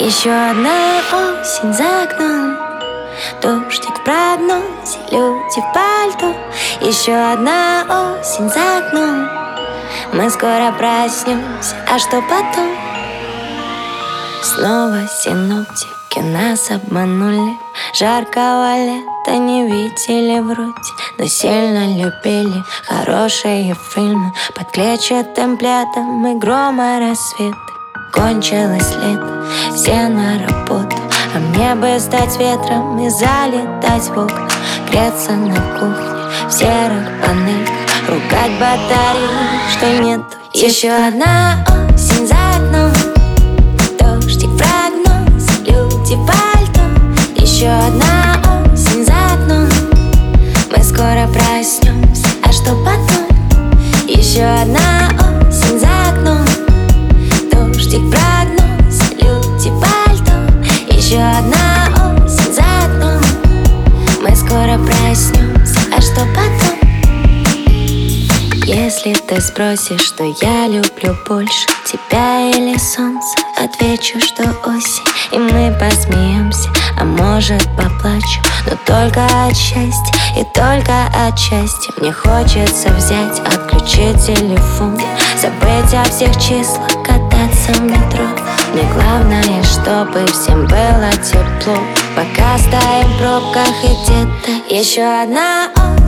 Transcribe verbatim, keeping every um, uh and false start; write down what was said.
Еще одна осень за окном, дождик в прогнозе, люди в пальто. Еще одна осень за окном, мы скоро проснемся, а что потом? Снова синоптики нас обманули, жаркого лета не видели вроде, но сильно любили хорошие фильмы под клетчатым пледом и грома рассвета. Кончилось лето, все на работу, а мне бы стать ветром и залетать в окна, греться на кухне в серых панельках, ругать батареи, что нету. Еще одна осень за окном, дождик в прогнозе, люди в пальто. Еще одна осень за окном, мы скоро проснемся, а что потом? Еще одна осень за окном, дождик в прогнозе, люди в пальто. Еще одна осень за окном, мы скоро проснемся, а что потом? Если ты спросишь, что я люблю больше, тебя или солнце, отвечу, что осень. И мы посмеемся, а может поплачу, но только от счастья и только от счастья. Мне хочется взять, отключить телефон, забыть о всех числах, кататься в метро. Мне главное, чтобы всем было тепло, пока стоим в пробках и где-то еще одна осень